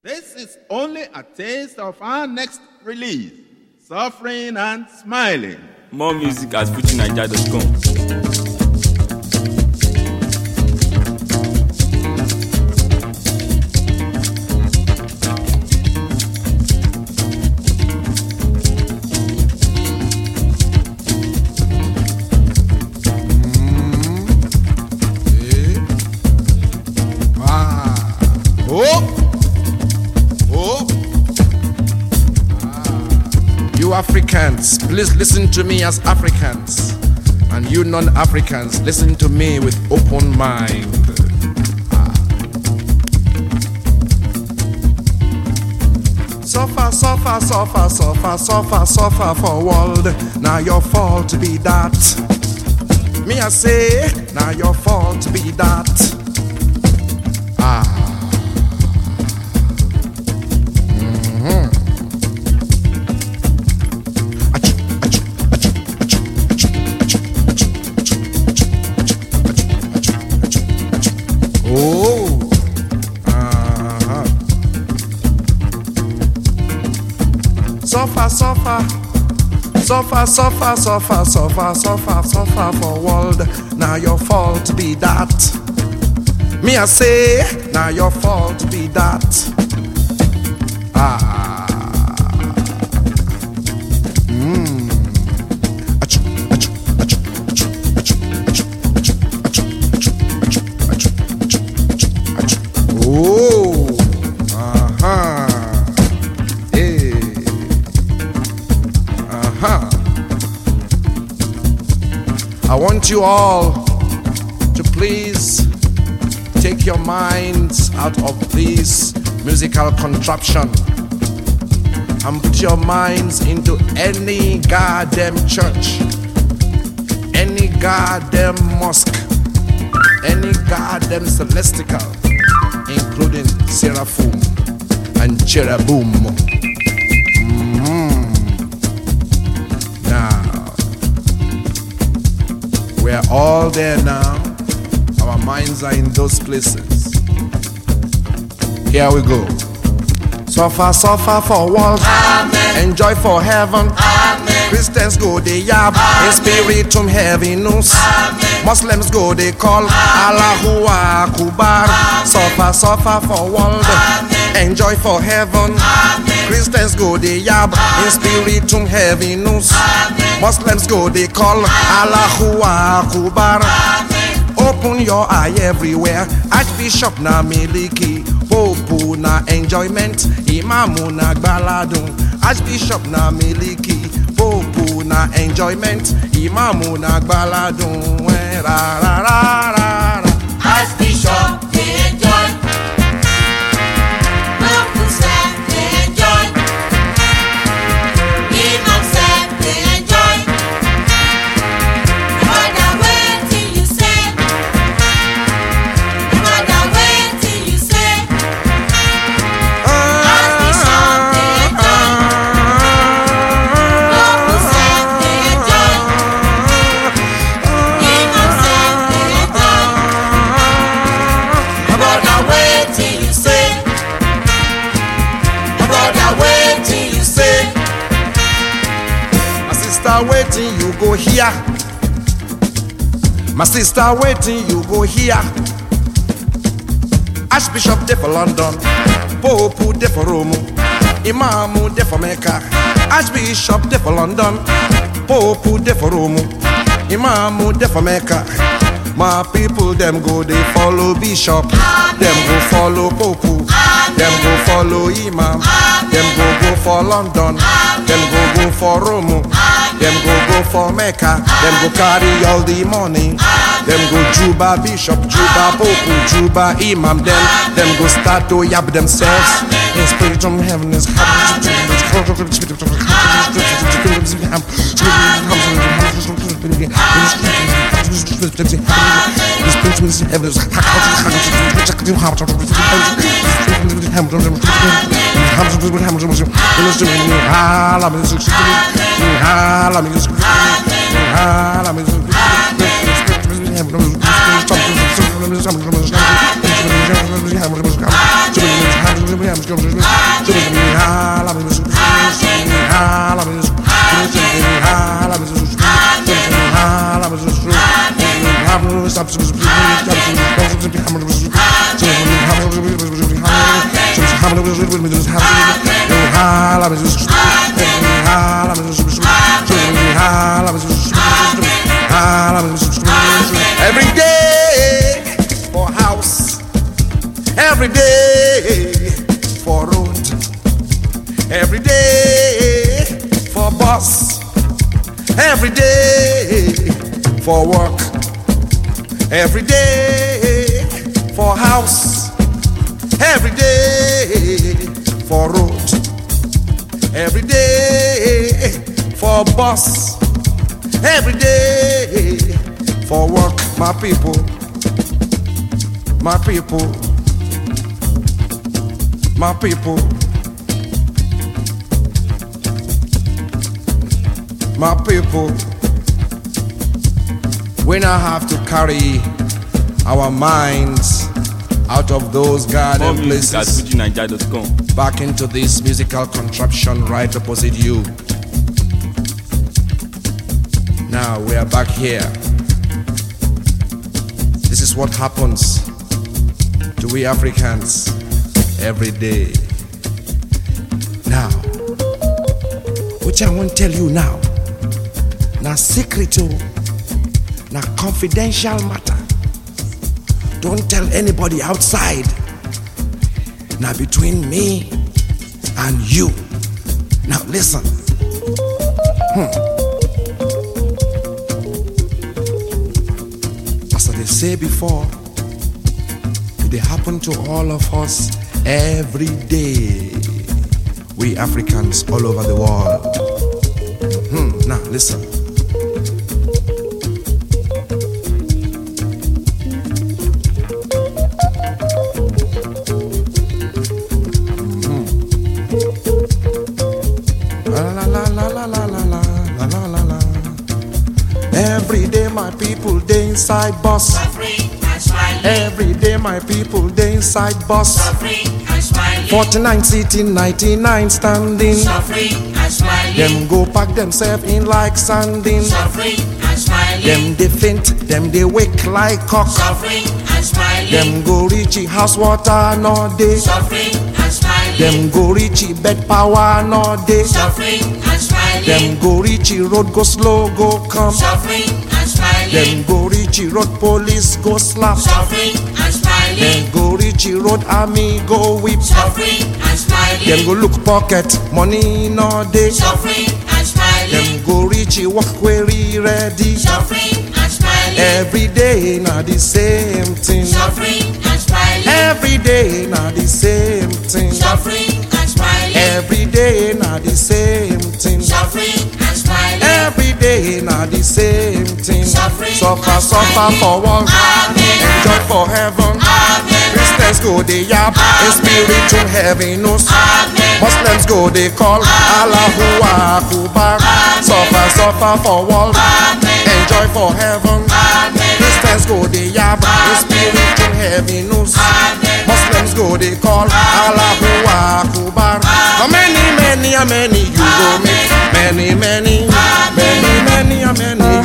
This is only a taste of our next release, Suffering and Smiling. More music at FujiNiger.com. You Africans, please listen to me as Africans, and you non-Africans, listen to me with open mind. Suffer, suffer, suffer, suffer, suffer, suffer for world. Now your fault to be that. Me I say, now your fault to be that. Suffer, suffer, suffer, suffer, suffer, suffer, suffer, suffer for world. Now your fault to be that. Me I say, now your fault to be that. I want you all to please take your minds out of this musical contraption and put your minds into any goddamn church, any goddamn mosque, any goddamn celestial, including seraphim and cherubim. We're all there now. Our minds are in those places. Here we go. Suffer, suffer for world. Amen. Enjoy for heaven. Amen. Christians go they yab. In spiritum heaviness. Muslims go they call. Allahu Akbar. Suffer, suffer for world. Amen. Enjoy for heaven. Amen. Christians go they yab. In spiritum heaviness. Muslims go they call Allahu Akbar. Open your eye everywhere. Archbishop na miliki, Pope na enjoyment, Imamu na gbaladun. Archbishop na miliki, Pope na enjoyment, Imamu na gbaladun. Ra ra ra ra. Archbishop they enjoy, Pope said they enjoy, Imam said they enjoy. Waiting, you go here. My sister waiting, you go here. Archbishop there for London, Pope there for Rome, Imam there for Mecca. Archbishop there for London, Pope there for Rome, Imam there for Mecca. My people them go they follow Bishop, them go follow Pope, them go follow Imam, them go for London, them go for Rome. Them go for Mecca, them go carry all the money. Them go Juba Bishop, Juba Pope, Juba Imam. Them go start to yab themselves. In spirit from heaven is Every day for house, every day for road, every day for bus, every day for work, every day for house, every day for road, every day for bus, every day for work. My people, my people, my people, my people. We now have to carry our minds out of those garden More music at places FujiNiger.com. back into this musical contraption right opposite you. Now we are back here. This is what happens to we Africans every day. Now, which I won't tell you now, na secret, na confidential matter. Don't tell anybody outside. Now between me and you. Now listen. As I say before, it happen to all of us every day. We Africans all over the world. Now listen. Every day my people they inside bus. Suffering and smiling. Every day my people they inside bus. Suffering and smiling. 49 sitting, 99 standing. Suffering and smiling. Them go pack themselves in like sanding. Suffering and smiling. Them they faint, them they wake like cock. Suffering and smiling. Them go reach house water no day. Suffering and smiling. Them go reach bed power no day. Suffering and smiling. Them go reach road go slow go come. Suffering and smiling. Them go reach road police go slap. Suffering and smiling. Them go reach road army go whip. Suffering and smiling. Them go look pocket money no day. Suffering and smiling. Them go reach work query ready. Suffering and smiling. Every day na the same thing. Suffering and smiling. Every day na the same thing. Suffering and smiling. Every day na the same thing. Suffering and smiling. Every day na the same thing. Suffering Suffer, and suffer smiling. for one, Amen. enjoy for heaven. Amen. Christians go they yap, in spiritual heaviness. Amen. Muslims go they call Allahu Akbar. Suffer, suffer for one, enjoy for heaven. Christians go they yap, in spiritual heaviness. Muslims go they call Allahu Akbar. How many you go meet? Many, many, many, many, many.